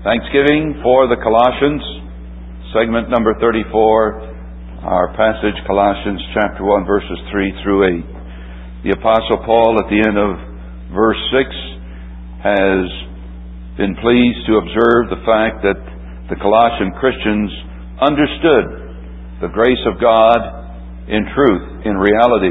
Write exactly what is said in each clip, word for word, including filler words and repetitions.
Thanksgiving for the Colossians, segment number thirty-four, our passage Colossians chapter one, verses three through eight. The Apostle Paul at the end of verse six has been pleased to observe the fact that the Colossian Christians understood the grace of God in truth, in reality.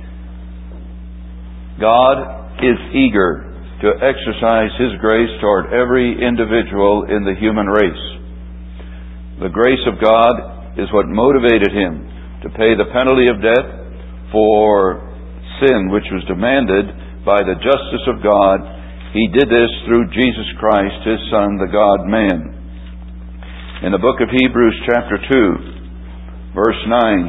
God is eager to exercise His grace toward every individual in the human race. The grace of God is what motivated Him to pay the penalty of death for sin which was demanded by the justice of God. He did this through Jesus Christ, His Son, the God-man. In the book of Hebrews chapter two, verse nine,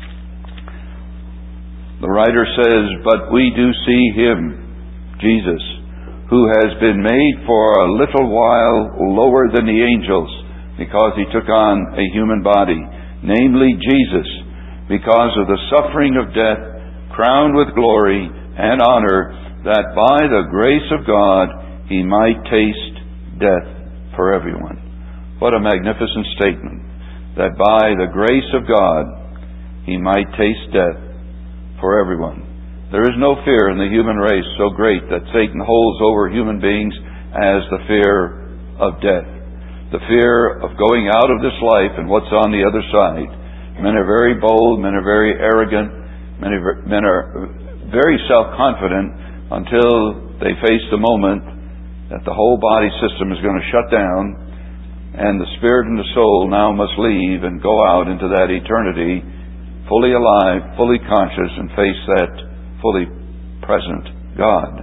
the writer says, "But we do see Him, Jesus, who has been made for a little while lower than the angels, because He took on a human body, namely Jesus, because of the suffering of death, crowned with glory and honor, that by the grace of God He might taste death for everyone." What a magnificent statement. That by the grace of God He might taste death for everyone. There is no fear in the human race so great that Satan holds over human beings as the fear of death. The fear of going out of this life and what's on the other side. Men are very bold, men are very arrogant, many men are very self-confident until they face the moment that the whole body system is going to shut down and the spirit and the soul now must leave and go out into that eternity fully alive, fully conscious, and face that fully present God.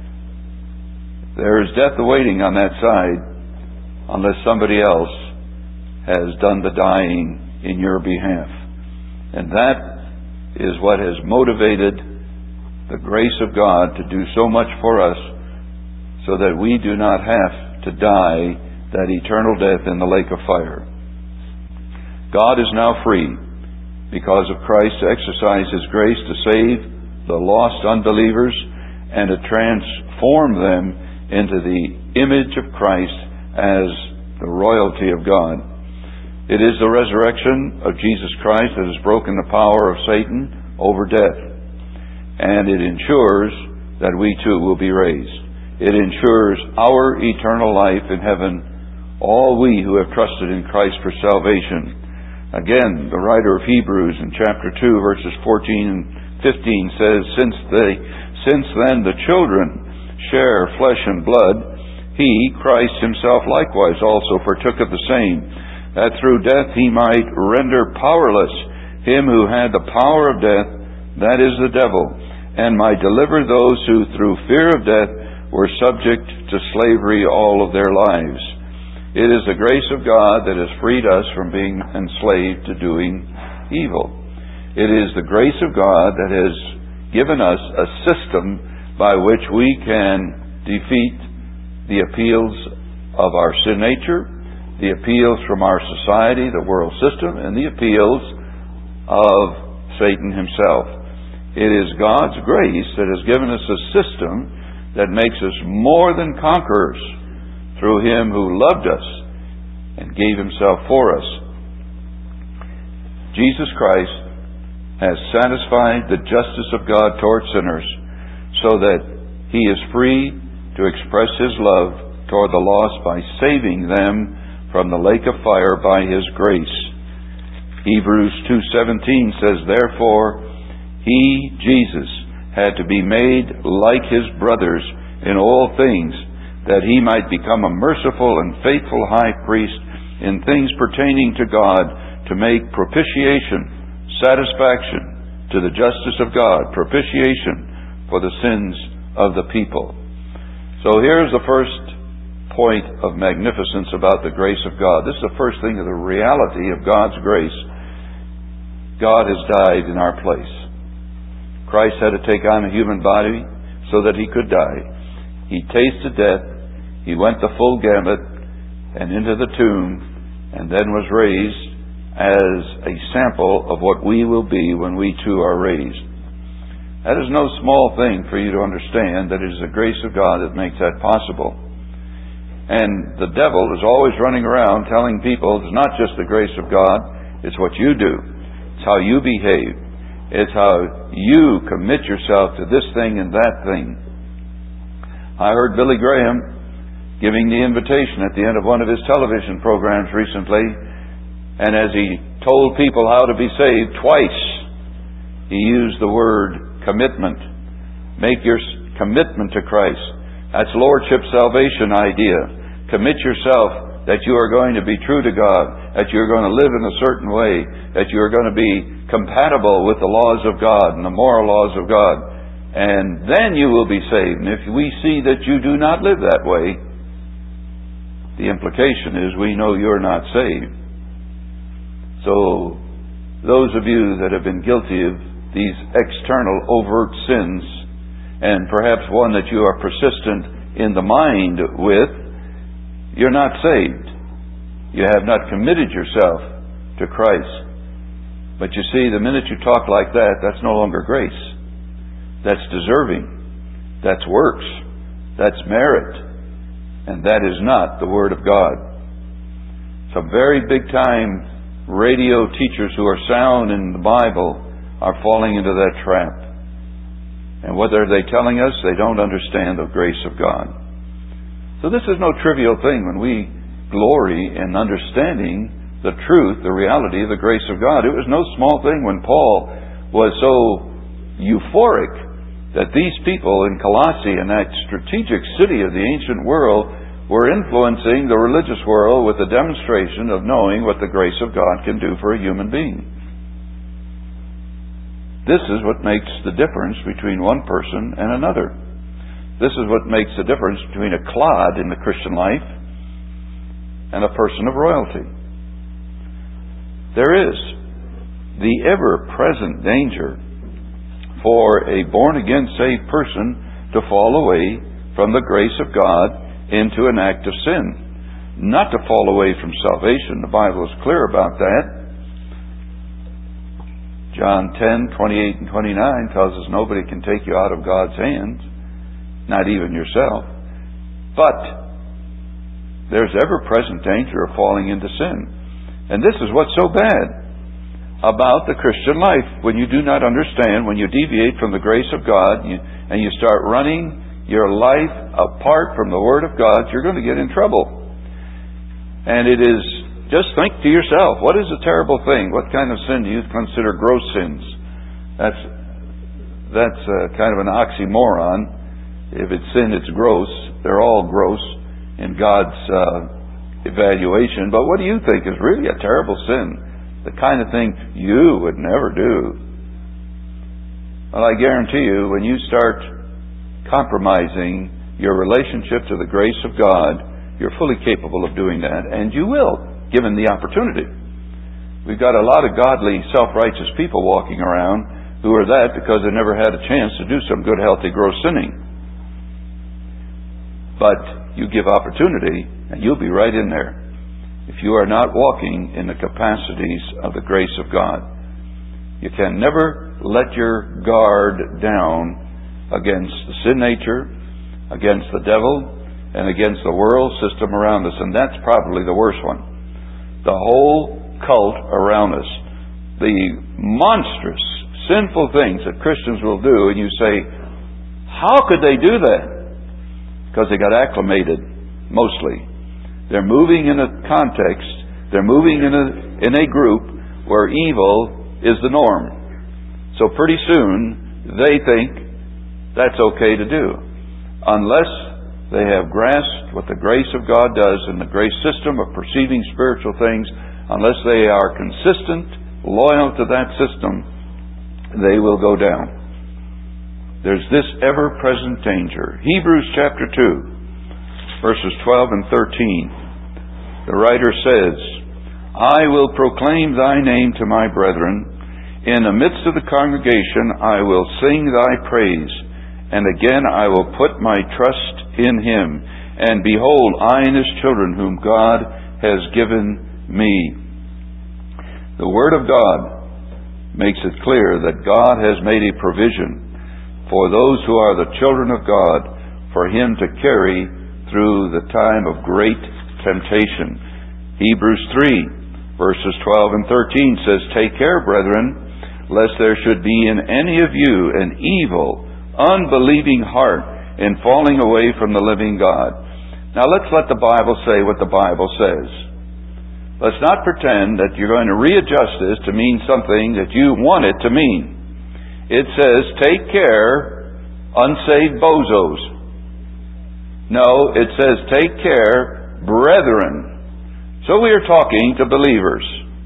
There is death awaiting on that side unless somebody else has done the dying in your behalf. And that is what has motivated the grace of God to do so much for us so that we do not have to die that eternal death in the lake of fire. God is now free because of Christ to exercise His grace to save the lost unbelievers and to transform them into the image of Christ as the royalty of God. It is the resurrection of Jesus Christ that has broken the power of Satan over death. And it ensures that we too will be raised. It ensures our eternal life in heaven, all we who have trusted in Christ for salvation. Again, the writer of Hebrews in chapter two, verses fourteen and fifteen says, Since they, since then the children share flesh and blood, He, Christ Himself likewise also partook of the same, that through death He might render powerless him who had the power of death, that is the devil, and might deliver those who through fear of death were subject to slavery all of their lives. It is the grace of God that has freed us from being enslaved to doing evil. It is the grace of God that has given us a system by which we can defeat the appeals of our sin nature, the appeals from our society, the world system, and the appeals of Satan himself. It is God's grace that has given us a system that makes us more than conquerors through Him who loved us and gave Himself for us. Jesus Christ has satisfied the justice of God toward sinners so that He is free to express His love toward the lost by saving them from the lake of fire by His grace. Hebrews two seventeen says, Therefore He, Jesus, had to be made like His brothers in all things, that He might become a merciful and faithful high priest in things pertaining to God, to make propitiation, satisfaction to the justice of God, propitiation for the sins of the people. So here's the first point of magnificence about the grace of God. This is the first thing of the reality of God's grace. God has died in our place. Christ had to take on a human body so that He could die. He tasted death. He went the full gamut and into the tomb, and then was raised as a sample of what we will be when we too are raised. That is no small thing for you to understand, that it is the grace of God that makes that possible. And the devil is always running around telling people it's not just the grace of God, it's what you do. It's how you behave. It's how you commit yourself to this thing and that thing. I heard Billy Graham giving the invitation at the end of one of his television programs recently, and as he told people how to be saved twice, he used the word commitment. Make your commitment to Christ. That's Lordship salvation idea. Commit yourself that you are going to be true to God, that you're going to live in a certain way, that you're going to be compatible with the laws of God and the moral laws of God. And then you will be saved. And if we see that you do not live that way, the implication is we know you're not saved. So, those of you that have been guilty of these external overt sins, and perhaps one that you are persistent in the mind with, you're not saved. You have not committed yourself to Christ. But you see, the minute you talk like that, that's no longer grace. That's deserving. That's works. That's merit. And that is not the Word of God. Some very big time radio teachers who are sound in the Bible are falling into that trap. And what are they telling us? They don't understand the grace of God. So this is no trivial thing when we glory in understanding the truth, the reality of the grace of God. It was no small thing when Paul was so euphoric that these people in Colossae, in that strategic city of the ancient world, were influencing the religious world with a demonstration of knowing what the grace of God can do for a human being. This is what makes the difference between one person and another. This is what makes the difference between a clod in the Christian life and a person of royalty. There is the ever-present danger for a born-again saved person to fall away from the grace of God into an act of sin. Not to fall away from salvation. The Bible is clear about that. John ten, twenty-eight and twenty-nine tells us nobody can take you out of God's hands. Not even yourself. But there's ever-present danger of falling into sin. And this is what's so bad about the Christian life. When you do not understand, when you deviate from the grace of God, you, and you start running your life apart from the Word of God, you're going to get in trouble. And it is, just think to yourself, what is a terrible thing? What kind of sin do you consider gross sins? That's, that's uh, kind of an oxymoron. If it's sin, it's gross. They're all gross in God's uh, evaluation. But what do you think is really a terrible sin? The kind of thing you would never do. Well, I guarantee you, when you start compromising your relationship to the grace of God, you're fully capable of doing that, and you will, given the opportunity. We've got a lot of godly, self-righteous people walking around who are that because they never had a chance to do some good, healthy, gross sinning. But you give opportunity, and you'll be right in there if you are not walking in the capacities of the grace of God. You can never let your guard down against the sin nature, against the devil, and against the world system around us. And that's probably the worst one. The whole cult around us. The monstrous, sinful things that Christians will do, and you say, how could they do that? Because they got acclimated, mostly. They're moving in a context, they're moving in a, in a group where evil is the norm. So pretty soon, they think that's okay to do. Unless they have grasped what the grace of God does in the grace system of perceiving spiritual things, unless they are consistent, loyal to that system, they will go down. There's this ever-present danger. Hebrews chapter two, verses twelve and thirteen. The writer says, I will proclaim thy name to my brethren. In the midst of the congregation I will sing thy praise. And again I will put my trust in him. And behold, I and his children whom God has given me. The Word of God makes it clear that God has made a provision for those who are the children of God, for him to carry through the time of great temptation. Hebrews three, verses twelve and thirteen says, "Take care, brethren, lest there should be in any of you an evil, unbelieving heart in falling away from the living God." Now let's let the Bible say what the Bible says. Let's not pretend that you're going to readjust this to mean something that you want it to mean. It says, "Take care, unsaved bozos." No, it says, "Take care, brethren." So we are talking to believers.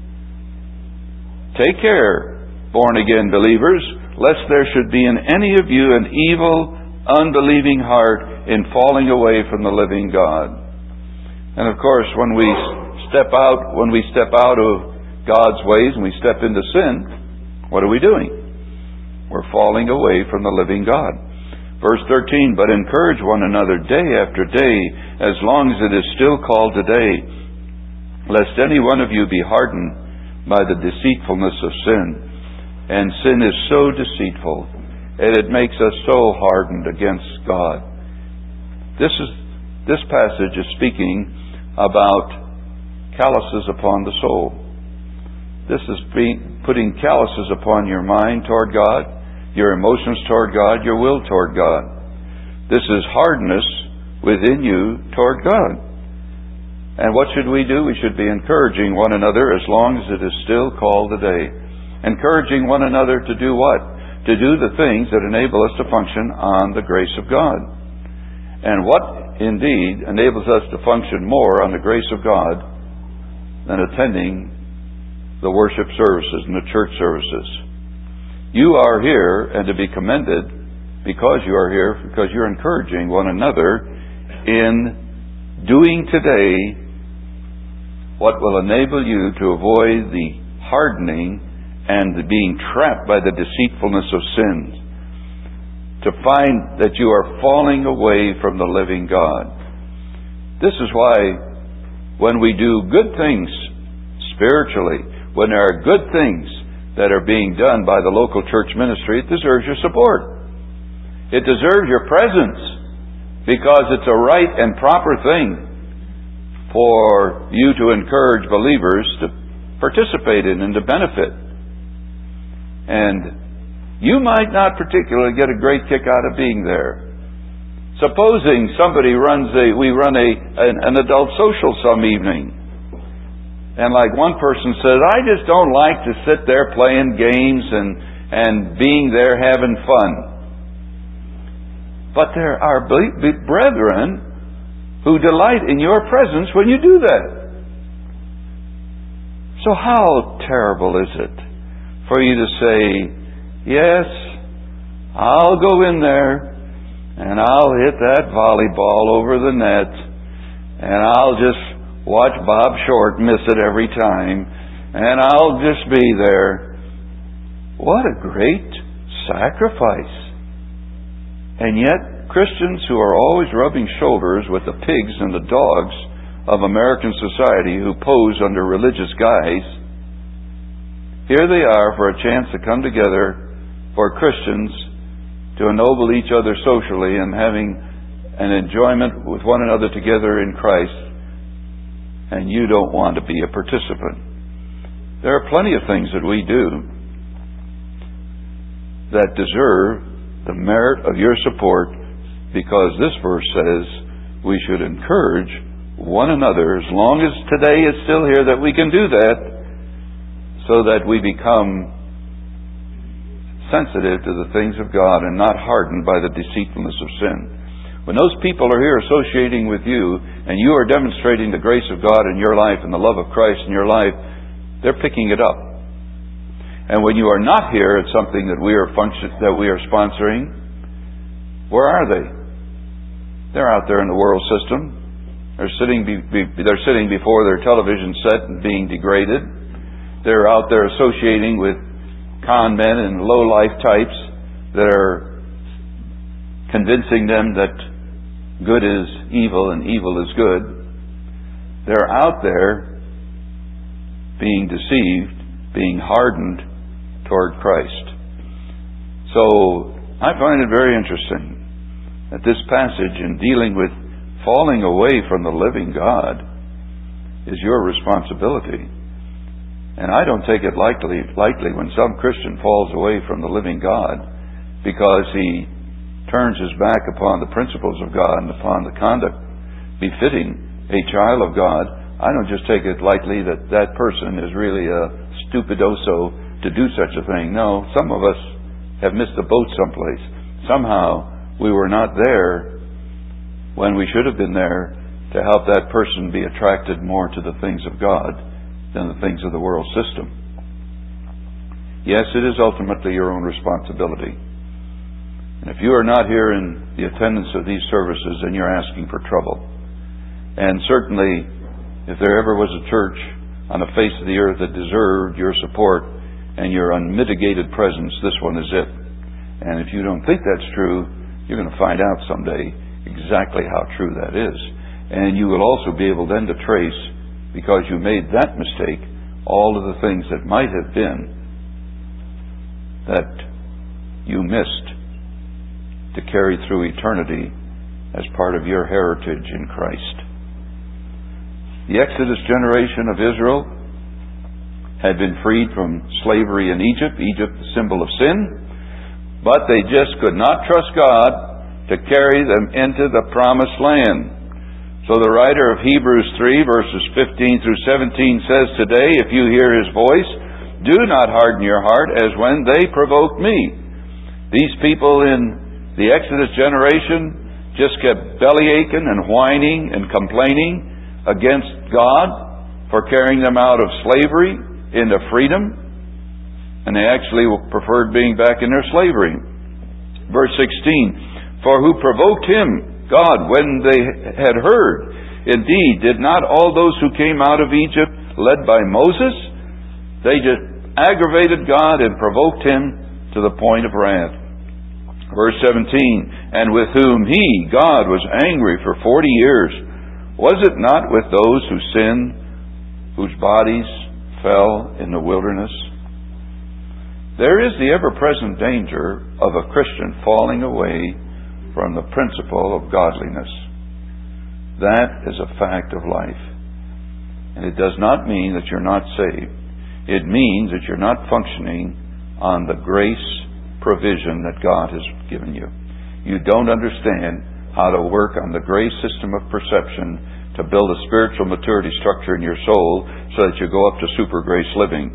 Take care, born-again believers, lest there should be in any of you an evil, unbelieving heart in falling away from the living God. And of course, when we step out, when we step out of God's ways and we step into sin, what are we doing? We're falling away from the living God. Verse thirteen, "But encourage one another day after day, as long as it is still called today, lest any one of you be hardened by the deceitfulness of sin." And sin is so deceitful, and it makes us so hardened against God. This is this passage is speaking about calluses upon the soul. This is being, putting calluses upon your mind toward God, your emotions toward God, your will toward God. This is hardness within you toward God. And what should we do? We should be encouraging one another as long as it is still called today. Encouraging one another to do what? To do the things that enable us to function on the grace of God. And what indeed enables us to function more on the grace of God than attending the worship services and the church services? You are here and to be commended because you are here, because you're encouraging one another in doing today what will enable you to avoid the hardening and the being trapped by the deceitfulness of sin. To find that you are falling away from the living God. This is why when we do good things spiritually, when there are good things that are being done by the local church ministry, it deserves your support. It deserves your presence, because it's a right and proper thing for you to encourage believers to participate in and to benefit. And you might not particularly get a great kick out of being there. Supposing somebody runs a, we run a an, an adult social some evening, and like one person says, "I just don't like to sit there playing games and and being there having fun." But there are brethren who delight in your presence when you do that. So how terrible is it for you to say, "Yes, I'll go in there and I'll hit that volleyball over the net and I'll just watch Bob Short miss it every time and I'll just be there." What a great sacrifice. And yet, Christians who are always rubbing shoulders with the pigs and the dogs of American society who pose under religious guise, here they are for a chance to come together for Christians to ennoble each other socially and having an enjoyment with one another together in Christ, and you don't want to be a participant. There are plenty of things that we do that deserve the merit of your support, because this verse says we should encourage one another as long as today is still here that we can do that, so that we become sensitive to the things of God and not hardened by the deceitfulness of sin. When those people are here associating with you and you are demonstrating the grace of God in your life and the love of Christ in your life, they're picking it up. And when you are not here at something that we are function that we are sponsoring, where are they? They're out there in the world system. They're sitting be, be, they're sitting before their television set and being degraded. They're out there associating with con men and low-life types that are convincing them that good is evil and evil is good. They're out there being deceived, being hardened toward Christ. So I find it very interesting that this passage, in dealing with falling away from the living God is your responsibility. And I don't take it lightly, lightly when some Christian falls away from the living God because he turns his back upon the principles of God and upon the conduct befitting a child of God. I don't just take it lightly that that person is really a stupidoso to do such a thing. No, some of us have missed the boat someplace. Somehow we were not there when we should have been there to help that person be attracted more to the things of God than the things of the world system. Yes, it is ultimately your own responsibility. And if you are not here in the attendance of these services, then you're asking for trouble. And certainly, if there ever was a church on the face of the earth that deserved your support and your unmitigated presence, this one is it. And if you don't think that's true, you're going to find out someday exactly how true that is. And you will also be able then to trace, because you made that mistake, all of the things that might have been that you missed to carry through eternity as part of your heritage in Christ. The Exodus generation of Israel had been freed from slavery in Egypt, Egypt the symbol of sin, but they just could not trust God to carry them into the promised land. So the writer of Hebrews three, verses fifteen through seventeen says, "Today, if you hear His voice, do not harden your heart as when they provoked me." These people in the Exodus generation just kept bellyaching and whining and complaining against God for carrying them out of slavery into freedom. And they actually preferred being back in their slavery. Verse sixteen, "For who provoked Him, God, when they had heard? Indeed, did not all those who came out of Egypt led by Moses?" They just aggravated God and provoked Him to the point of wrath. Verse seventeen, "And with whom He, God, was angry for forty years. Was it not with those who sinned, whose bodies fell in the wilderness?" There is the ever-present danger of a Christian falling away from the principle of godliness. That is a fact of life. And it does not mean that you're not saved. It means that you're not functioning on the grace provision that God has given you. You don't understand how to work on the grace system of perception to build a spiritual maturity structure in your soul so that you go up to super grace living.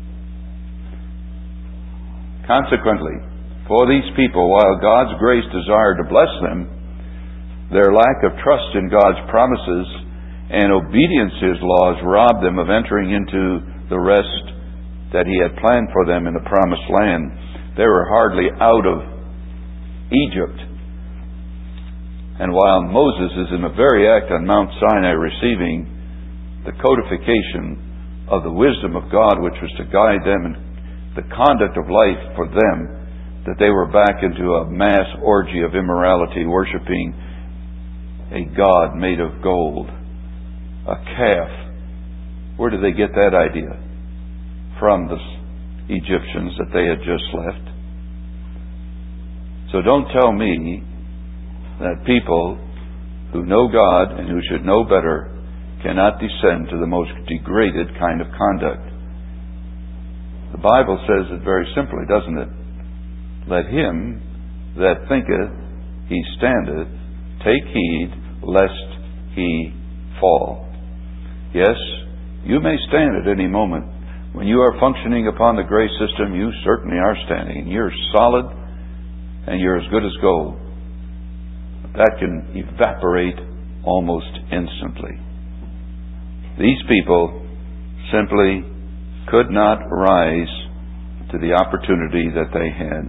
Consequently, for these people, while God's grace desired to bless them, their lack of trust in God's promises and obedience to His laws robbed them of entering into the rest that He had planned for them in the promised land. They were hardly out of Egypt. And while Moses is in the very act on Mount Sinai receiving the codification of the wisdom of God, which was to guide them in the conduct of life for them, that they were back into a mass orgy of immorality, worshiping a god made of gold, a calf. Where did they get that idea? From the Egyptians that they had just left. So don't tell me that people who know God and who should know better cannot descend to the most degraded kind of conduct. The Bible says it very simply, doesn't it? "Let him that thinketh he standeth take heed lest he fall." Yes, you may stand at any moment. When you are functioning upon the grace system, you certainly are standing. You're solid and you're as good as gold. That can evaporate almost instantly. These people simply could not rise to the opportunity that they had.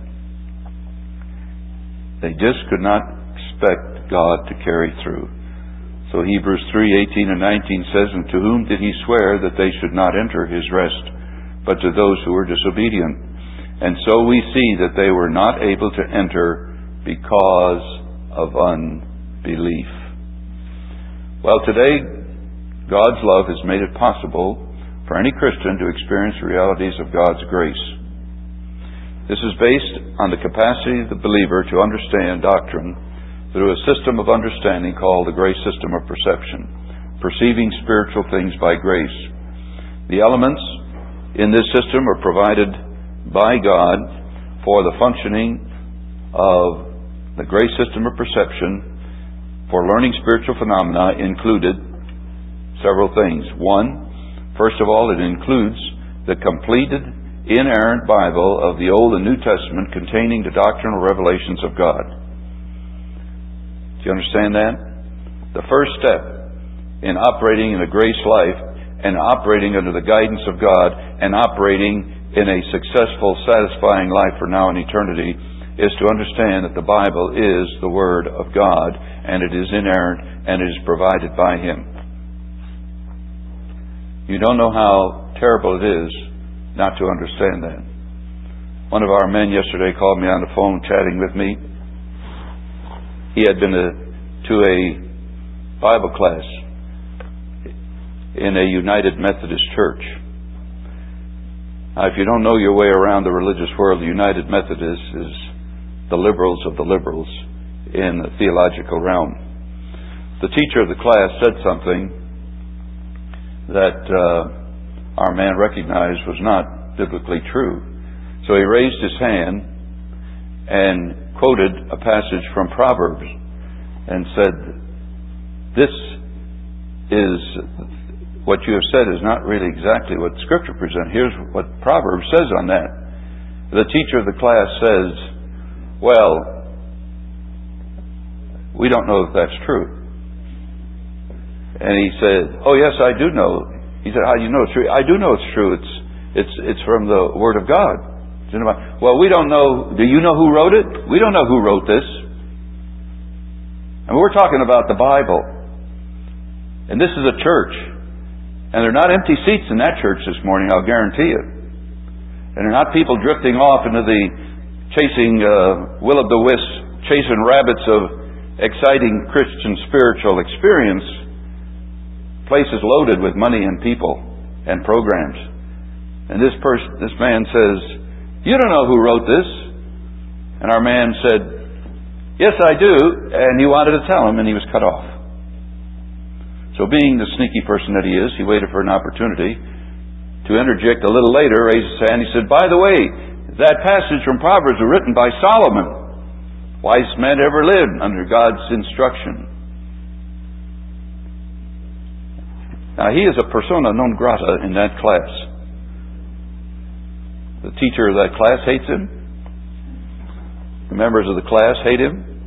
They just could not expect God to carry through. So Hebrews three eighteen and nineteen says, "And to whom did He swear that they should not enter His rest, but to those who were disobedient? And so we see that they were not able to enter because of unbelief." Well, today, God's love has made it possible for any Christian to experience the realities of God's grace. This is based on the capacity of the believer to understand doctrine through a system of understanding called the grace system of perception, perceiving spiritual things by grace. The elements in this system are provided by God for the functioning of the grace system of perception. For learning spiritual phenomena included several things. One, first of all, it includes the completed, inerrant Bible of the Old and New Testament containing the doctrinal revelations of God. Do you understand that? The first step in operating in a grace life and operating under the guidance of God and operating in a successful, satisfying life for now and eternity is to understand that the Bible is the Word of God, and it is inerrant, and it is provided by Him. You don't know how terrible it is not to understand that. One of our men yesterday called me on the phone chatting with me. He had been a, to a Bible class in a United Methodist church. Now, if you don't know your way around the religious world, the United Methodist is the liberals of the liberals in the theological realm. The teacher of the class said something that uh, our man recognized was not biblically true. So he raised his hand and quoted a passage from Proverbs and said, "This is what you have said is not really exactly what Scripture presents. Here's what Proverbs says on that." The teacher of the class says, "Well, we don't know if that's true." And he said, "Oh yes, I do know." He said, "How do you know it's true?" "I do know it's true. It's it's it's from the Word of God." "Well, we don't know. Do you know who wrote it?" "We don't know who wrote this." And we're talking about the Bible. And this is a church. And there are not empty seats in that church this morning, I'll guarantee you. And there are not people drifting off into the chasing uh, will-o'-the-wisp, chasing rabbits of exciting Christian spiritual experience, places loaded with money and people and programs. And this person, this man says, "You don't know who wrote this." And our man said, "Yes, I do." And he wanted to tell him, and he was cut off. So being the sneaky person that he is, he waited for an opportunity to interject a little later, raised his hand. He said, "By the way, that passage from Proverbs was written by Solomon, wisest man ever lived under God's instruction." Now he is a persona non grata in that class. The teacher of that class hates him. The members of the class hate him.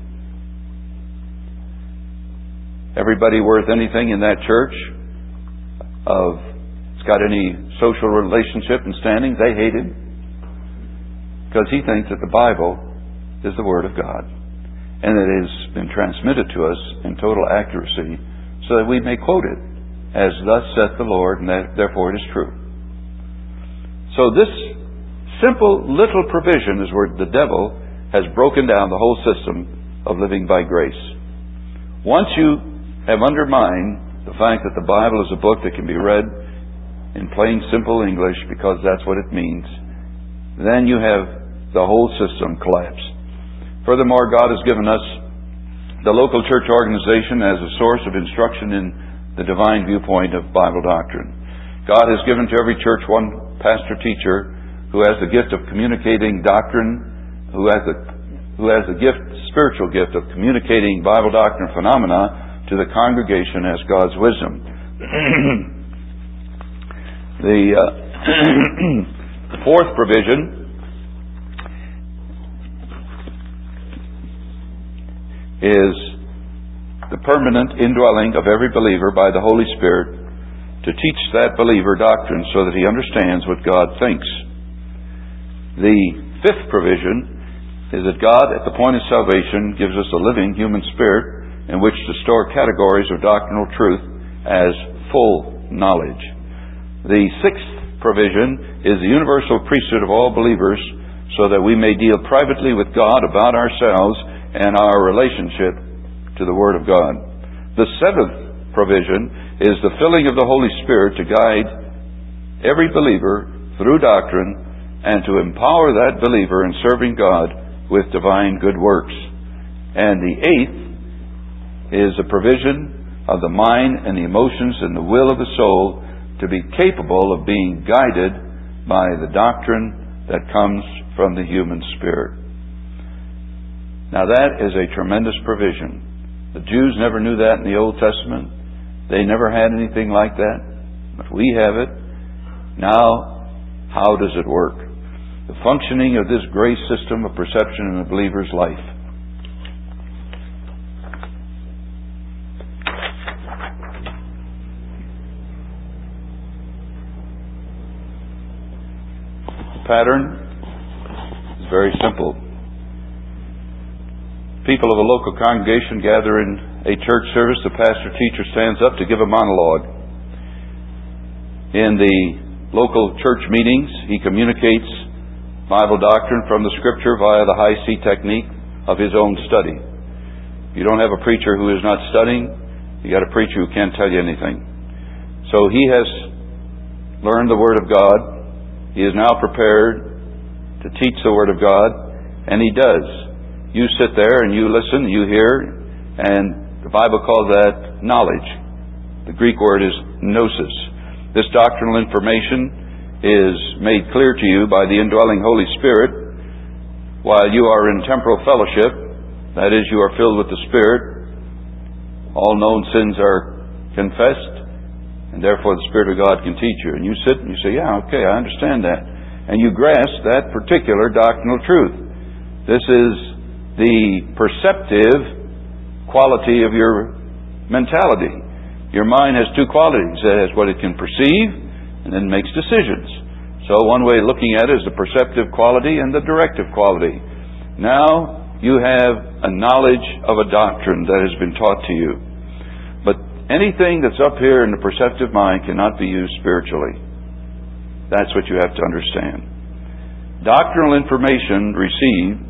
Everybody worth anything in that church, of it's got any social relationship and standing, they hate him. Because he thinks that the Bible is the Word of God. And it has been transmitted to us in total accuracy so that we may quote it as thus saith the Lord, and that, therefore it is true. So this simple little provision is where the devil has broken down the whole system of living by grace. Once you have undermined the fact that the Bible is a book that can be read in plain, simple English because that's what it means, then you have the whole system collapse. Furthermore, God has given us the local church organization as a source of instruction in the divine viewpoint of Bible doctrine. God has given to every church one pastor-teacher who has the gift of communicating doctrine, who has the who has the gift, spiritual gift of communicating Bible doctrine phenomena to the congregation as God's wisdom. the uh, fourth provision is the permanent indwelling of every believer by the Holy Spirit to teach that believer doctrine so that he understands what God thinks. The fifth provision is that God, at the point of salvation, gives us a living human spirit in which to store categories of doctrinal truth as full knowledge. The sixth provision is the universal priesthood of all believers so that we may deal privately with God about ourselves and our relationship to the Word of God. The seventh provision is the filling of the Holy Spirit to guide every believer through doctrine and to empower that believer in serving God with divine good works. And the eighth is a provision of the mind and the emotions and the will of the soul to be capable of being guided by the doctrine that comes from the human spirit. Now that is a tremendous provision. The Jews never knew that in the Old Testament. They never had anything like that. But we have it. Now, how does it work? The functioning of this grace system of perception in a believer's life. The pattern is very simple. People of a local congregation gather in a church service. The pastor teacher stands up to give a monologue. In the local church meetings, he communicates Bible doctrine from the Scripture via the high C technique of his own study. If you don't have a preacher who is not studying, you got a preacher who can't tell you anything. So he has learned the Word of God. He is now prepared to teach the Word of God, and he does. You sit there and you listen, you hear, and the Bible calls that knowledge. The Greek word is gnosis. This doctrinal information is made clear to you by the indwelling Holy Spirit while you are in temporal fellowship. That is, you are filled with the Spirit. All known sins are confessed, and therefore the Spirit of God can teach you. And you sit and you say, yeah, okay, I understand that. And you grasp that particular doctrinal truth. This is the perceptive quality of your mentality. Your mind has two qualities. It has what it can perceive and then makes decisions. So one way of looking at it is the perceptive quality and the directive quality. Now you have a knowledge of a doctrine that has been taught to you. But anything that's up here in the perceptive mind cannot be used spiritually. That's what you have to understand. Doctrinal information received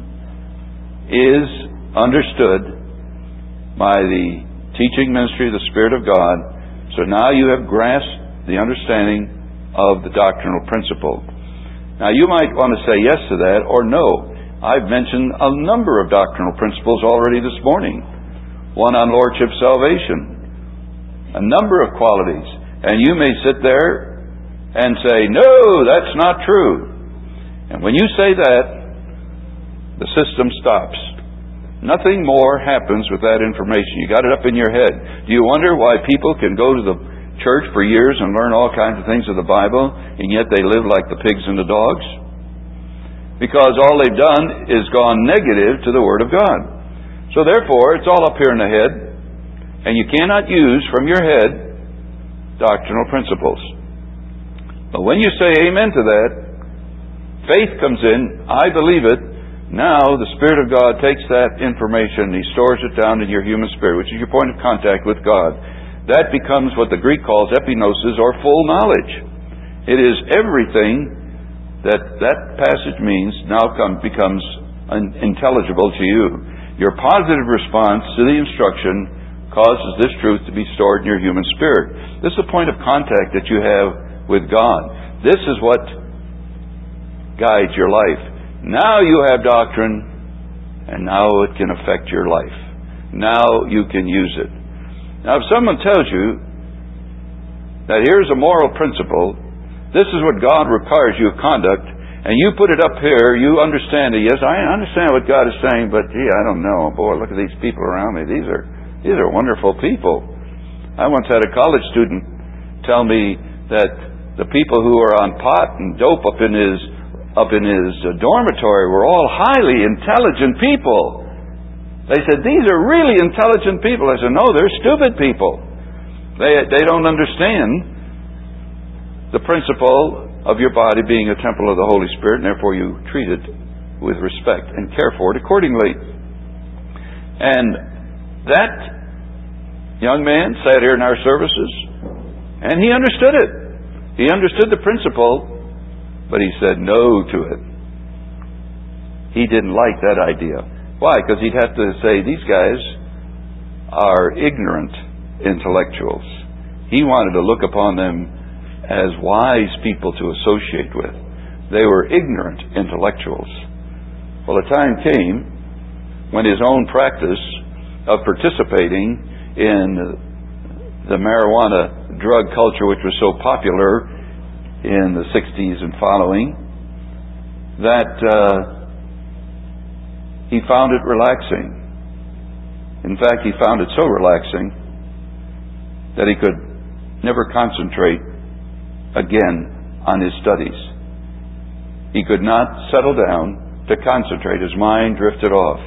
is understood by the teaching ministry of the Spirit of God. So now you have grasped the understanding of the doctrinal principle. Now you might want to say yes to that or no. I've mentioned a number of doctrinal principles already this morning. One on Lordship salvation. A number of qualities. And you may sit there and say, no, that's not true. And when you say that, the system stops. Nothing more happens with that information. You got it up in your head. Do you wonder why people can go to the church for years and learn all kinds of things of the Bible, and yet they live like the pigs and the dogs? Because all they've done is gone negative to the Word of God. So therefore, it's all up here in the head, and you cannot use from your head doctrinal principles. But when you say amen to that, faith comes in, I believe it. Now the Spirit of God takes that information, He stores it down in your human spirit, which is your point of contact with God. That becomes what the Greek calls epignosis, or full knowledge. It is everything that that passage means now come, becomes intelligible to you. Your positive response to the instruction causes this truth to be stored in your human spirit. This is a point of contact that you have with God. This is what guides your life. Now you have doctrine, and now it can affect your life. Now you can use it. Now if someone tells you that here's a moral principle, this is what God requires you of conduct, and you put it up here, you understand it. Yes, I understand what God is saying, but gee, I don't know. Boy, look at these people around me. These are these are wonderful people. I once had a college student tell me that the people who are on pot and dope up in his up in his dormitory were all highly intelligent people. They said, these are really intelligent people. I said, no, they're stupid people. They they don't understand the principle of your body being a temple of the Holy Spirit, and therefore you treat it with respect and care for it accordingly. And that young man sat here in our services, and he understood it. He understood the principle, but he said no to it. He didn't like that idea. Why? Because he'd have to say, these guys are ignorant intellectuals. He wanted to look upon them as wise people to associate with. They were ignorant intellectuals. Well, a time came when his own practice of participating in the marijuana drug culture, which was so popular in the sixties and following, that uh, he found it relaxing. In fact, he found it so relaxing that he could never concentrate again on his studies. He could not settle down to concentrate. His mind drifted off.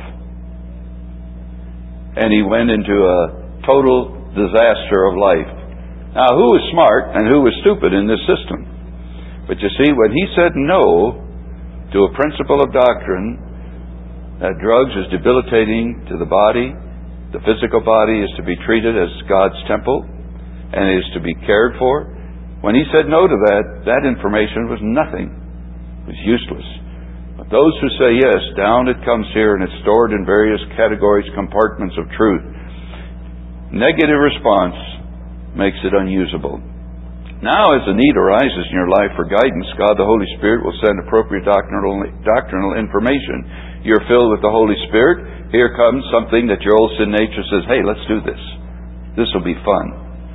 And he went into a total disaster of life. Now, who was smart and who was stupid in this system? But you see, when he said no to a principle of doctrine that drugs is debilitating to the body, the physical body is to be treated as God's temple and is to be cared for, when he said no to that, that information was nothing. It was useless. But those who say yes, down it comes here and it's stored in various categories, compartments of truth. Negative response makes it unusable. Now, as the need arises in your life for guidance, God the Holy Spirit will send appropriate doctrinal, doctrinal information. You're filled with the Holy Spirit. Here comes something that your old sin nature says, hey, let's do this. This will be fun.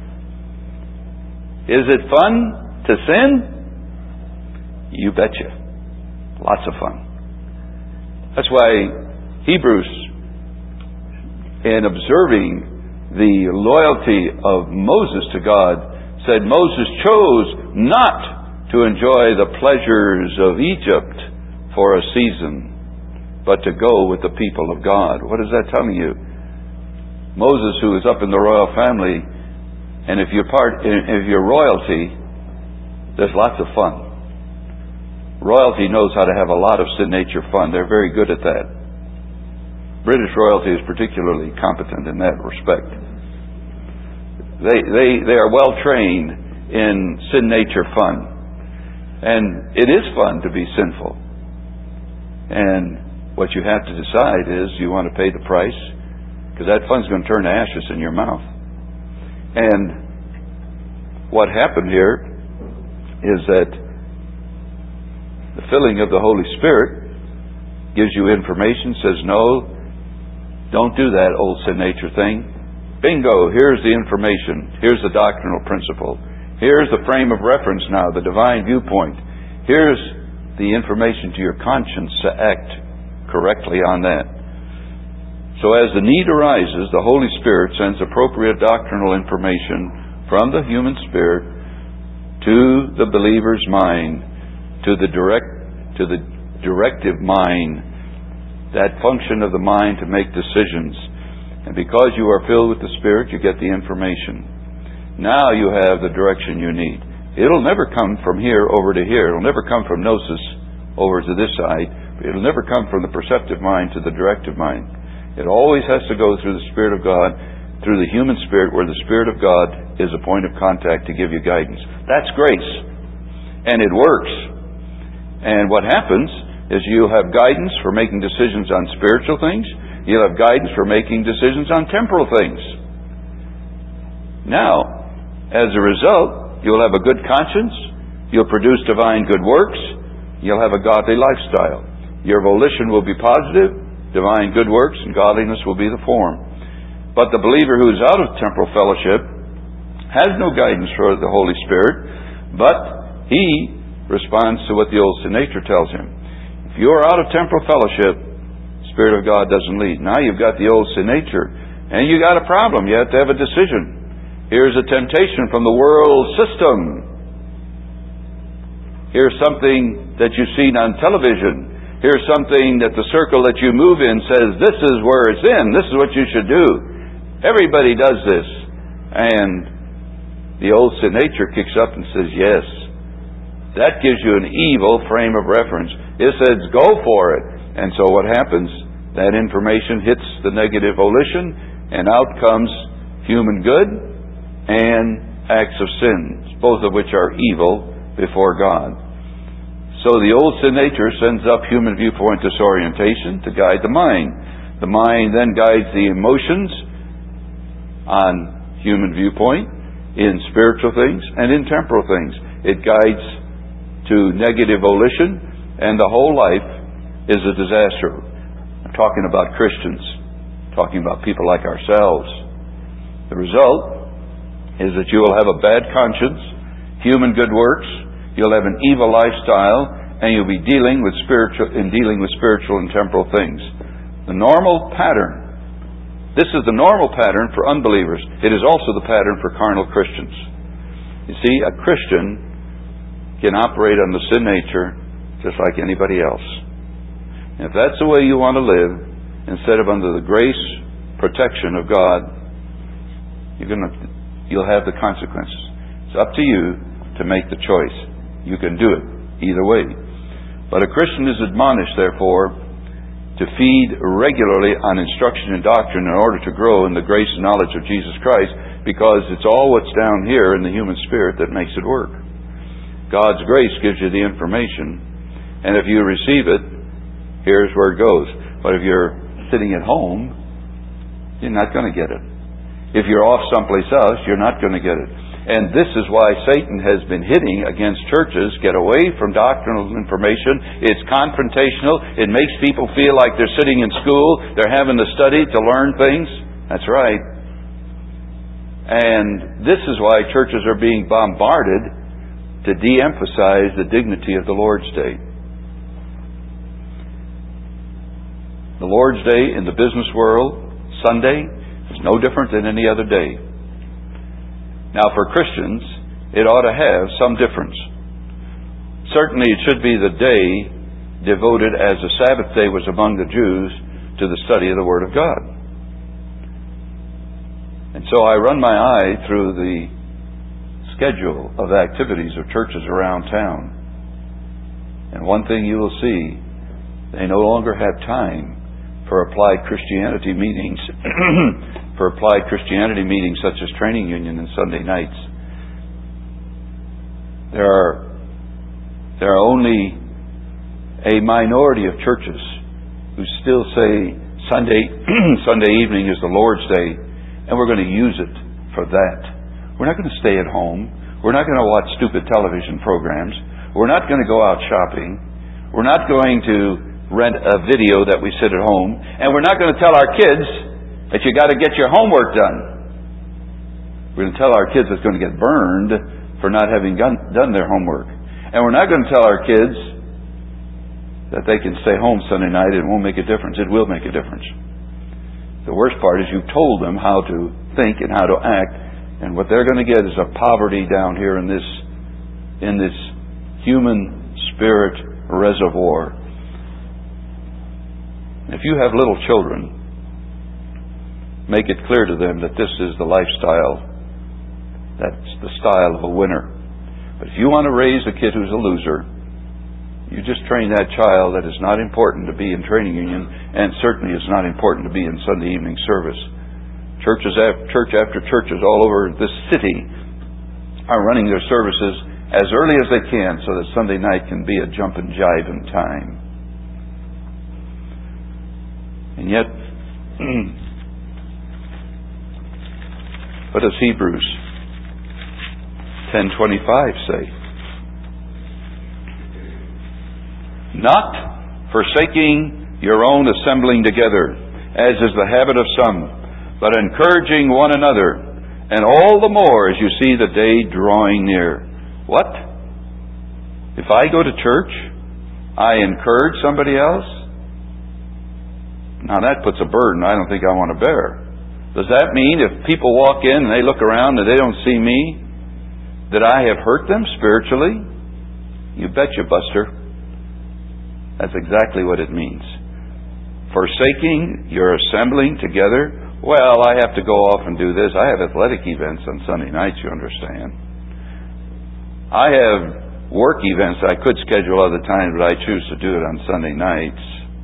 Is it fun to sin? You betcha. Lots of fun. That's why Hebrews, in observing the loyalty of Moses to God, said Moses chose not to enjoy the pleasures of Egypt for a season, but to go with the people of God. What is that telling you? Moses, who is up in the royal family, and if you're part, if you're royalty, there's lots of fun. Royalty knows how to have a lot of sin nature fun. They're very good at that. British royalty is particularly competent in that respect. They they they are well trained in sin nature fun, and it is fun to be sinful. And what you have to decide is, you want to pay the price, because that fun's going to turn to ashes in your mouth. And what happened here is that the filling of the Holy Spirit gives you information, says, no, don't do that old sin nature thing. Bingo, here's the information. Here's the doctrinal principle. Here's the frame of reference now, the divine viewpoint. Here's the information to your conscience to act correctly on that. So as the need arises, the Holy Spirit sends appropriate doctrinal information from the human spirit to the believer's mind, to the direct, to the directive mind, that function of the mind to make decisions. And because you are filled with the Spirit, you get the information. Now you have the direction you need. It'll never come from here over to here. It'll never come from gnosis over to this side. It'll never come from the perceptive mind to the directive mind. It always has to go through the Spirit of God, through the human spirit, where the Spirit of God is a point of contact to give you guidance. That's grace. And it works. And what happens is you'll have guidance for making decisions on spiritual things. You'll have guidance for making decisions on temporal things. Now, as a result, you'll have a good conscience. You'll produce divine good works. You'll have a godly lifestyle. Your volition will be positive. Divine good works and godliness will be the form. But the believer who is out of temporal fellowship has no guidance for the Holy Spirit, but he responds to what the old sin nature tells him. If you're out of temporal fellowship, Spirit of God doesn't lead. Now you've got the old sin nature, and you got a problem. You have to have a decision. Here's a temptation from the world system. Here's something that you've seen on television. Here's something that the circle that you move in says, this is where it's in. This is what you should do. Everybody does this. And the old sin nature kicks up and says, yes. That gives you an evil frame of reference. It says, go for it. And so what happens? That information hits the negative volition, and out comes human good and acts of sin, both of which are evil before God. So the old sin nature sends up human viewpoint disorientation to guide the mind. The mind then guides the emotions on human viewpoint in spiritual things and in temporal things. It guides to negative volition, and the whole life is a disaster. I'm talking about Christians, talking about people like ourselves. The result is that you will have a bad conscience, human good works, you'll have an evil lifestyle, and you'll be dealing with spiritual in dealing with spiritual and temporal things. The normal pattern. This is the normal pattern for unbelievers. It is also the pattern for carnal Christians. You see, a Christian can operate on the sin nature just like anybody else. And if that's the way you want to live, instead of under the grace, protection of God, you're gonna, you'll have the consequences. It's up to you to make the choice. You can do it either way. But a Christian is admonished, therefore, to feed regularly on instruction and doctrine in order to grow in the grace and knowledge of Jesus Christ, because it's all what's down here in the human spirit that makes it work. God's grace gives you the information, and if you receive it, here's where it goes. But if you're sitting at home, you're not going to get it. If you're off someplace else, you're not going to get it. And this is why Satan has been hitting against churches. Get away from doctrinal information. It's confrontational. It makes people feel like they're sitting in school. They're having to study to learn things. That's right. And this is why churches are being bombarded to de-emphasize the dignity of the Lord's Day. The Lord's Day in the business world, Sunday, is no different than any other day. Now, for Christians, it ought to have some difference. Certainly, it should be the day devoted, as the Sabbath day was among the Jews, to the study of the Word of God. And so I run my eye through the schedule of activities of churches around town. And one thing you will see, they no longer have time for applied Christianity meetings, for applied Christianity meetings such as Training Union and Sunday nights. There are there are only a minority of churches who still say Sunday Sunday evening is the Lord's Day, and we're going to use it for that. We're not going to stay at home. We're not going to watch stupid television programs. We're not going to go out shopping. We're not going to rent a video that we sit at home. And we're not going to tell our kids that you got to get your homework done. We're going to tell our kids it's going to get burned for not having done their homework. And we're not going to tell our kids that they can stay home Sunday night. It won't make a difference. It will make a difference. The worst part is you've told them how to think and how to act, and what they're going to get is a poverty down here in this in this human spirit reservoir. If you have little children, make it clear to them that this is the lifestyle, that's the style of a winner. But if you want to raise a kid who's a loser, you just train that child that it's not important to be in Training Union, and certainly it's not important to be in Sunday evening service. Churches after church after churches all over this city are running their services as early as they can so that Sunday night can be a jump and jive in time. And yet, what does Hebrews ten twenty-five say? Not forsaking your own assembling together, as is the habit of some, but encouraging one another, and all the more as you see the day drawing near. What? If I go to church, I encourage somebody else? Now that puts a burden I don't think I want to bear. Does that mean if people walk in and they look around and they don't see me, that I have hurt them spiritually? You betcha, Buster. That's exactly what it means. Forsaking your assembling together. Well, I have to go off and do this. I have athletic events on Sunday nights, you understand. I have work events I could schedule other times, but I choose to do it on Sunday nights.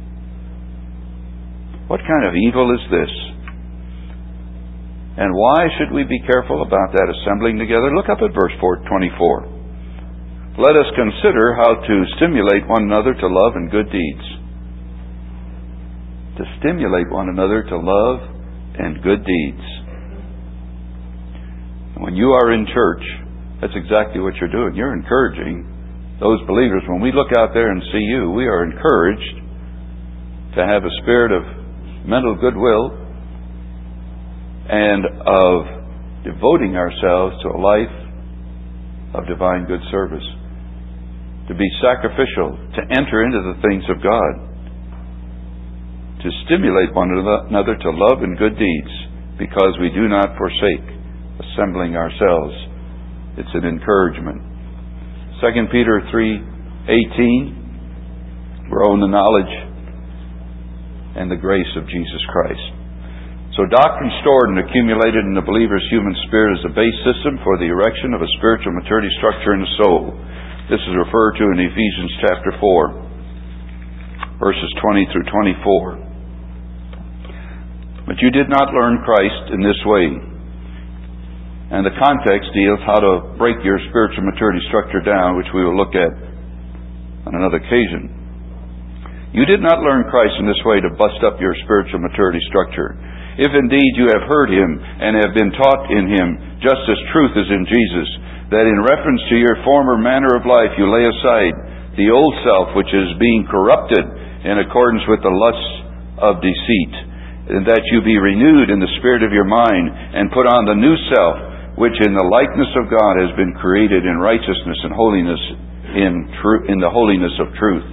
What kind of evil is this? And why should we be careful about that assembling together? Look up at verse four twenty-four. Let us consider how to stimulate one another to love and good deeds. To stimulate one another to love and good deeds. When you are in church, that's exactly what you're doing. You're encouraging those believers. When we look out there and see you, we are encouraged to have a spirit of mental goodwill and of devoting ourselves to a life of divine good service, to be sacrificial, to enter into the things of God, to stimulate one another to love and good deeds, because we do not forsake assembling ourselves. It's an encouragement. Second Peter three eighteen, grow in the knowledge and the grace of Jesus Christ. So doctrine stored and accumulated in the believer's human spirit is the base system for the erection of a spiritual maturity structure in the soul. This is referred to in Ephesians chapter four, verses twenty through twenty-four. But you did not learn Christ in this way. And the context deals how to break your spiritual maturity structure down, which we will look at on another occasion. You did not learn Christ in this way to bust up your spiritual maturity structure. If indeed you have heard Him and have been taught in Him, just as truth is in Jesus, that in reference to your former manner of life you lay aside the old self, which is being corrupted in accordance with the lusts of deceit, and that you be renewed in the spirit of your mind, and put on the new self, which in the likeness of God has been created in righteousness and holiness, in tru- in the holiness of truth.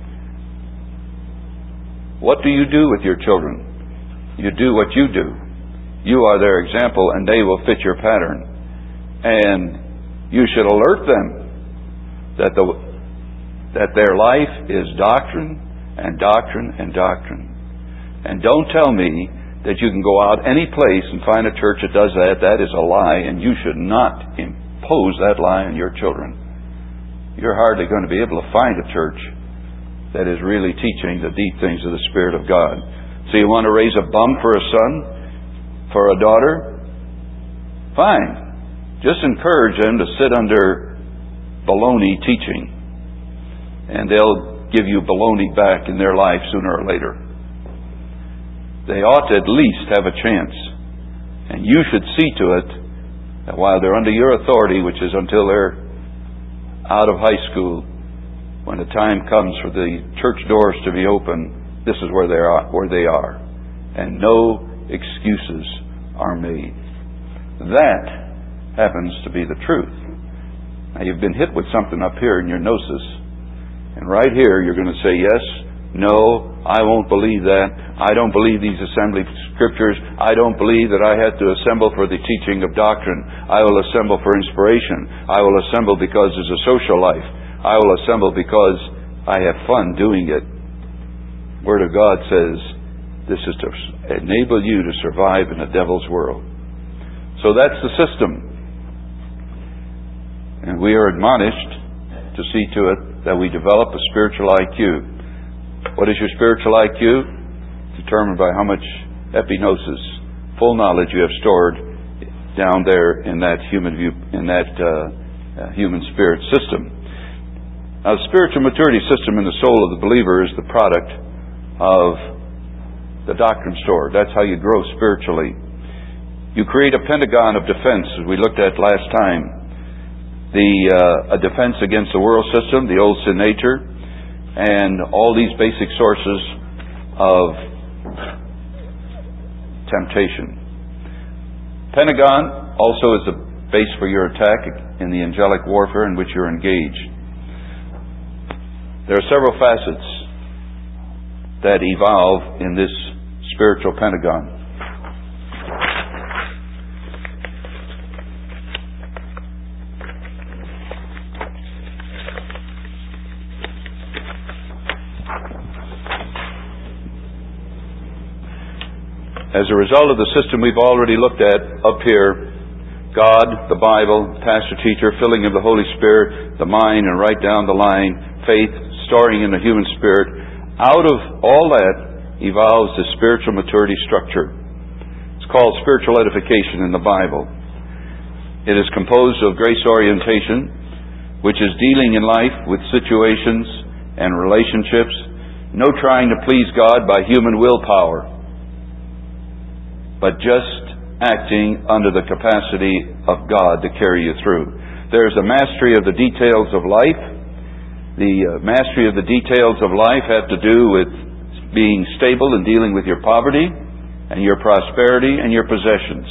What do you do with your children? You do what you do. You are their example, and they will fit your pattern. And you should alert them that the that their life is doctrine and doctrine and doctrine. And don't tell me that you can go out any place and find a church that does that. That is a lie, and you should not impose that lie on your children. You're hardly going to be able to find a church that is really teaching the deep things of the Spirit of God. So you want to raise a bum for a son, for a daughter? Fine. Just encourage them to sit under baloney teaching, and they'll give you baloney back in their life sooner or later. They ought to at least have a chance. And you should see to it that while they're under your authority, which is until they're out of high school, when the time comes for the church doors to be open, this is where they are, where they are. And no excuses are made. That happens to be the truth. Now you've been hit with something up here in your gnosis, and right here you're going to say, yes, no, I won't believe that. I don't believe these assembly scriptures. I don't believe that I had to assemble for the teaching of doctrine. I will assemble for inspiration. I will assemble because there's a social life. I will assemble because I have fun doing it. Word of God says this is to enable you to survive in the devil's world. So that's the system. And we are admonished to see to it that we develop a spiritual I Q. What is your spiritual I Q? Determined by how much epignosis, full knowledge you have stored down there in that human view, in that uh, uh, human spirit system. Now, the spiritual maturity system in the soul of the believer is the product of the doctrine stored. That's how you grow spiritually. You create a pentagon of defense, as we looked at last time. The uh, a defense against the world system, the old sin nature, and all these basic sources of temptation. Pentagon also is the base for your attack in the angelic warfare in which you're engaged. There are several facets that evolve in this spiritual pentagon. As a result of the system we've already looked at up here, God, the Bible, pastor, teacher, filling of the Holy Spirit, the mind, and right down the line, faith, storing in the human spirit, out of all that evolves the spiritual maturity structure. It's called spiritual edification in the Bible. It is composed of grace orientation, which is dealing in life with situations and relationships, no trying to please God by human willpower, but just acting under the capacity of God to carry you through. There's a mastery of the details of life. The uh, mastery of the details of life have to do with being stable and dealing with your poverty, and your prosperity and your possessions.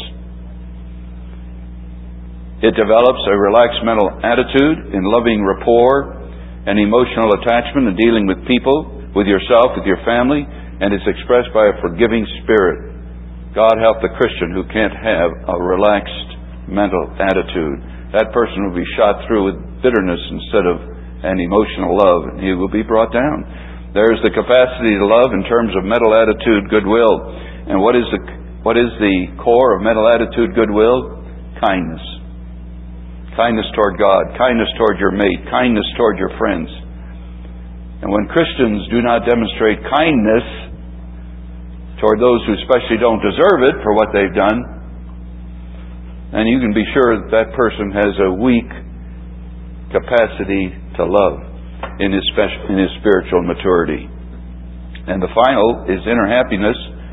It develops a relaxed mental attitude in loving rapport and emotional attachment in dealing with people, with yourself, with your family, and it's expressed by a forgiving spirit. God help the Christian who can't have a relaxed mental attitude. That person will be shot through with bitterness instead of an emotional love, and he will be brought down. There's the capacity to love in terms of mental attitude, goodwill. And what is the what is the core of mental attitude, goodwill? Kindness. Kindness toward God, kindness toward your mate, kindness toward your friends. And when Christians do not demonstrate kindness toward those who especially don't deserve it for what they've done, then you can be sure that that person has a weak capacity to love in his, special, in his spiritual maturity. And the final is inner happiness.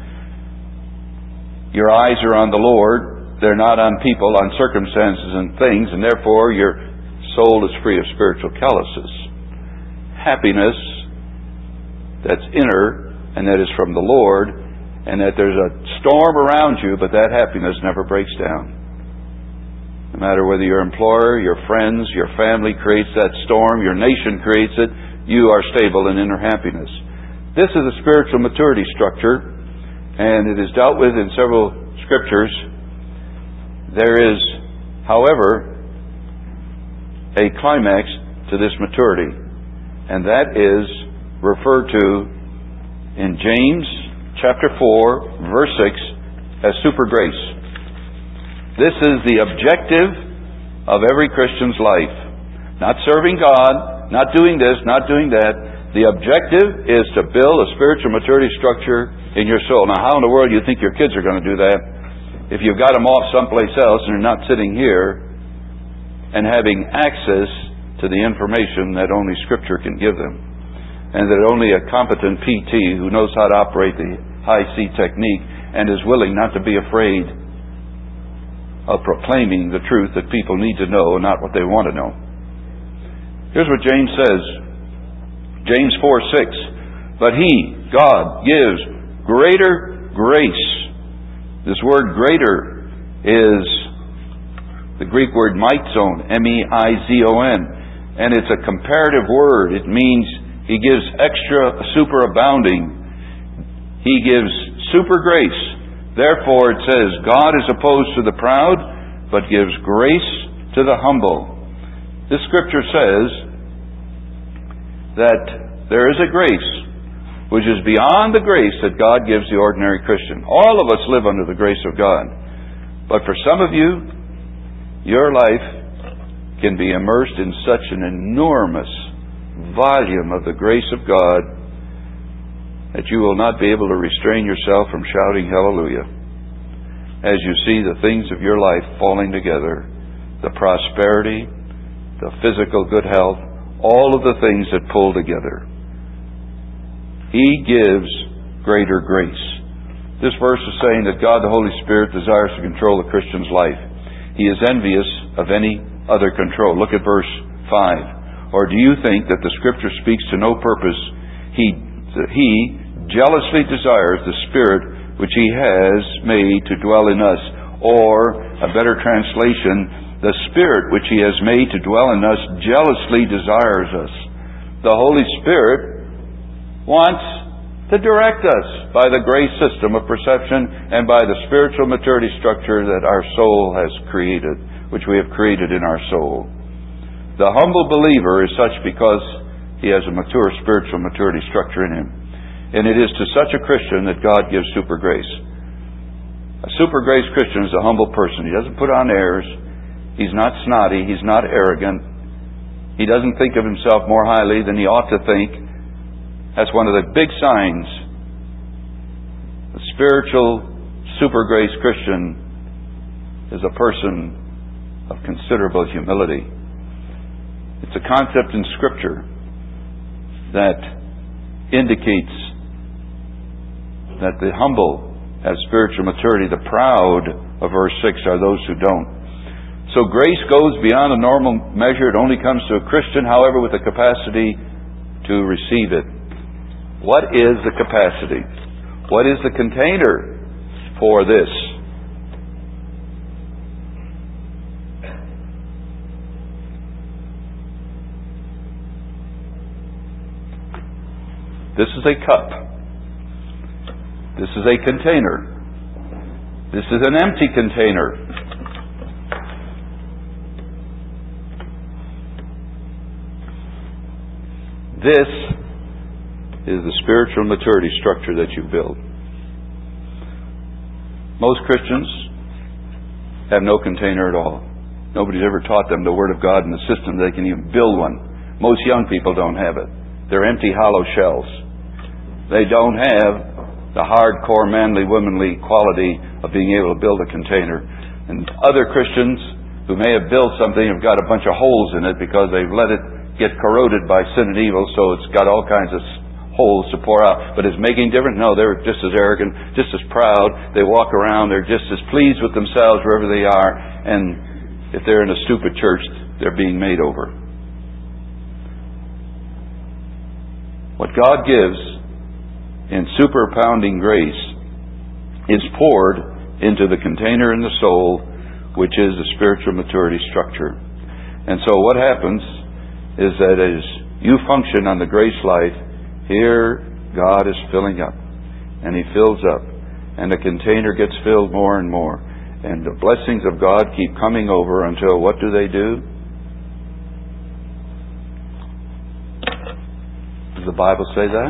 Your eyes are on the Lord. They're not on people, on circumstances and things, and therefore your soul is free of spiritual calluses. Happiness that's inner and that is from the Lord, and that there's a storm around you, but that happiness never breaks down. No matter whether your employer, your friends, your family creates that storm, your nation creates it, you are stable in inner happiness. This is a spiritual maturity structure, and it is dealt with in several scriptures. There is, however, a climax to this maturity, and that is referred to in James chapter four, verse six, as super grace. This is the objective of every Christian's life. Not serving God, not doing this, not doing that. The objective is to build a spiritual maturity structure in your soul. Now, how in the world do you think your kids are going to do that if you've got them off someplace else and they're not sitting here and having access to the information that only Scripture can give them, and that only a competent P T who knows how to operate the high C technique and is willing not to be afraid of proclaiming the truth that people need to know and not what they want to know. Here's what James says. James four six. But He, God, gives greater grace. This word greater is the Greek word meitzon, M E I Z O N. And it's a comparative word. It means He gives extra, superabounding. He gives super grace. Therefore, it says, God is opposed to the proud, but gives grace to the humble. This scripture says that there is a grace which is beyond the grace that God gives the ordinary Christian. All of us live under the grace of God. But for some of you, your life can be immersed in such an enormous volume of the grace of God that you will not be able to restrain yourself from shouting hallelujah as you see the things of your life falling together, the prosperity, the physical good health, all of the things that pull together. He gives greater grace. This verse is saying that God the Holy Spirit desires to control the Christian's life. He is envious of any other control. Look at verse five. Or do you think that the Scripture speaks to no purpose? He, he jealously desires the Spirit which He has made to dwell in us. Or, a better translation, the Spirit which He has made to dwell in us jealously desires us. The Holy Spirit wants to direct us by the grace system of perception and by the spiritual maturity structure that our soul has created, which we have created in our soul. The humble believer is such because he has a mature spiritual maturity structure in him. And it is to such a Christian that God gives super grace. A super grace Christian is a humble person. He doesn't put on airs. He's not snotty. He's not arrogant. He doesn't think of himself more highly than he ought to think. That's one of the big signs. A spiritual super grace Christian is a person of considerable humility. It's a concept in Scripture that indicates that the humble have spiritual maturity. The proud of verse six are those who don't. So grace goes beyond a normal measure. It only comes to a Christian, however, with the capacity to receive it. What is the capacity? What is the container for this. This is a cup. This is a container. This is an empty container. This is the spiritual maturity structure that you build. Most Christians have no container at all. Nobody's ever taught them the Word of God in the system they can even build one. Most young people don't have it. They're empty, hollow shells. They don't have the hardcore, manly, womanly quality of being able to build a container. And other Christians who may have built something have got a bunch of holes in it because they've let it get corroded by sin and evil, so it's got all kinds of holes to pour out. But is making difference? No, they're just as arrogant, just as proud. They walk around, they're just as pleased with themselves wherever they are. And if they're in a stupid church, they're being made over. What God gives in superabounding grace is poured into the container in the soul, which is the spiritual maturity structure. And so what happens is that as you function on the grace light, here God is filling up, and He fills up, and the container gets filled more and more, and the blessings of God keep coming over until what do they do? Does the Bible say that?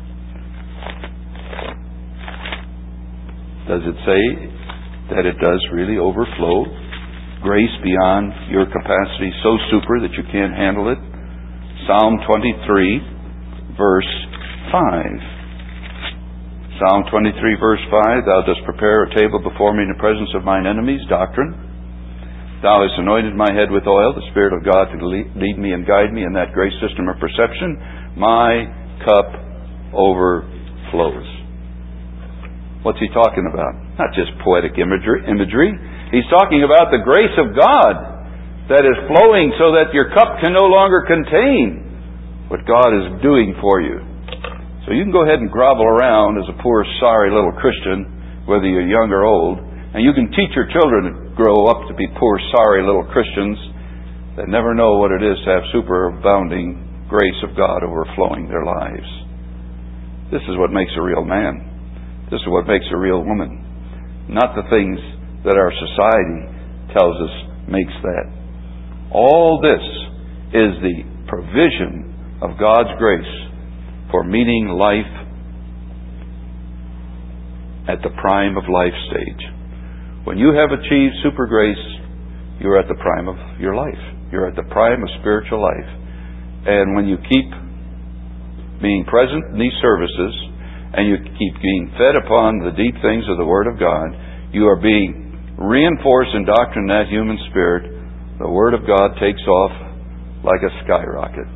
Does it say that it does really overflow? Grace beyond your capacity, so super that you can't handle it? Psalm twenty-three, verse five. Psalm twenty-three, verse five, Thou dost prepare a table before me in the presence of mine enemies, doctrine. Thou hast anointed my head with oil, the Spirit of God to lead me and guide me in that grace system of perception. My cup overflows. What's he talking about? Not just poetic imagery. imagery. He's talking about the grace of God that is flowing so that your cup can no longer contain what God is doing for you. So you can go ahead and grovel around as a poor, sorry little Christian, whether you're young or old, and you can teach your children to grow up to be poor, sorry little Christians that never know what it is to have superabounding grace of God overflowing their lives. This is what makes a real man. This is what makes a real woman. Not the things that our society tells us makes that. All this is the provision of God's grace for meeting life at the prime of life stage. When you have achieved super grace, you're at the prime of your life. You're at the prime of spiritual life. And when you keep being present in these services, and you keep being fed upon the deep things of the Word of God, you are being reinforced in doctrine and that human spirit. The Word of God takes off like a skyrocket.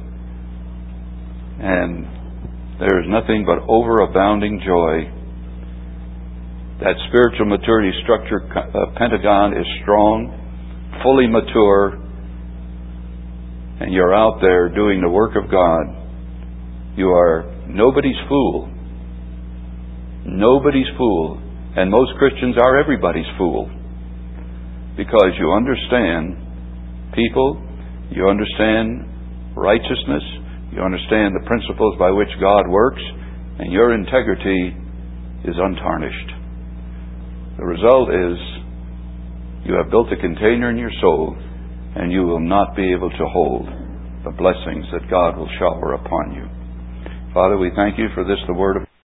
And there is nothing but overabounding joy. That spiritual maturity structure, uh, Pentagon, is strong, fully mature, and you're out there doing the work of God. You are nobody's fool. Nobody's fool. And most Christians are everybody's fool. Because you understand people, you understand righteousness, you understand the principles by which God works, and your integrity is untarnished. The result is you have built a container in your soul, and you will not be able to hold the blessings that God will shower upon you. Father, we thank you for this, the Word of